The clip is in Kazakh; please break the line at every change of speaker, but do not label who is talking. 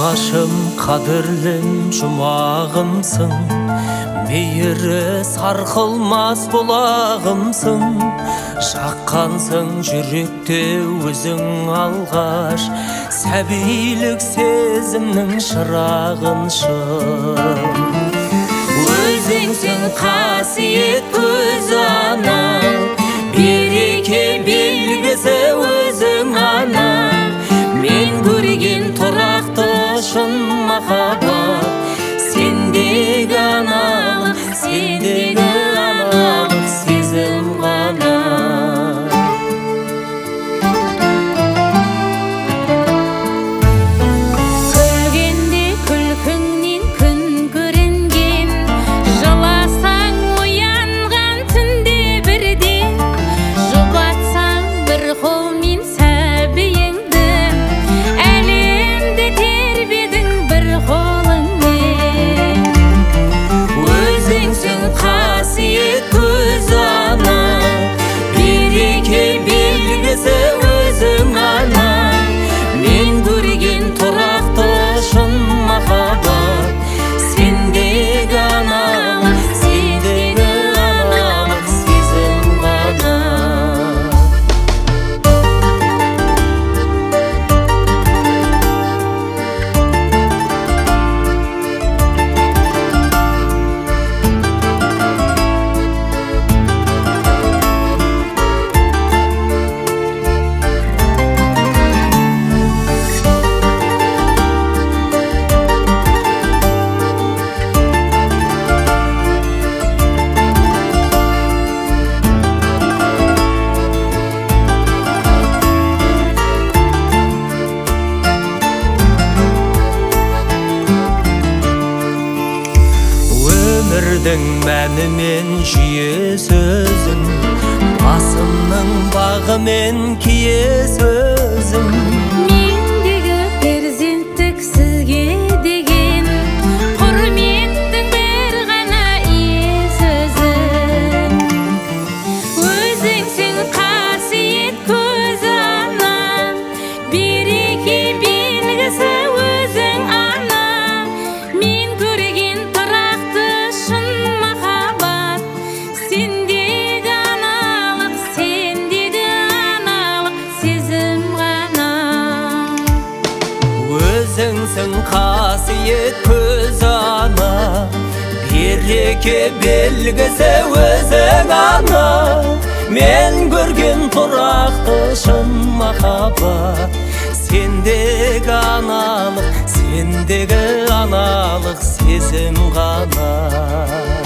Алғашым қадірлім жұмағымсың, мейірі сарқылмас бұлағымсың. Жаққансың жүректе өзің алғаш, сәбилік сезімнің шырағыншым. Өзіңсің қасиет көз ана, береке белгісі өзің ана. Мен көрген тұрақты шын махаббат, сендегі аналық, сендегі аналық сезім ғана.
Күлгенде күлкіңнен күн көрінген, жыласаң оянған түнде бірден, жұбатсаң бір қолмен сәбиіңді, әлемді тербедің бір қолыңмен.
Өзіңсің қасиет көз ана, береке белгісі өзің ана. Мен көрген тұрақты шын махаббат, сендегі аналық, сендегі аналық сезім ғана. Өмірдің мәні мен жүйесі өзің, басымның бағы мен киесі өзің.
Мендегі перзенттік сізге деген құрметтің бір ғана иесі өзің. Өзіңсің қасиет көз ана, береке белгісі өзің ана. Мен көрген тұрақты шын махаббат, сендегі аналық, сендегі аналық сезім ғана.
Өзіңсің қасиет көз ана, береке белгісі өзің ана. Мен көрген тұрақты шын махаббат, сендегі аналық, сендегі аналық сезім ғана.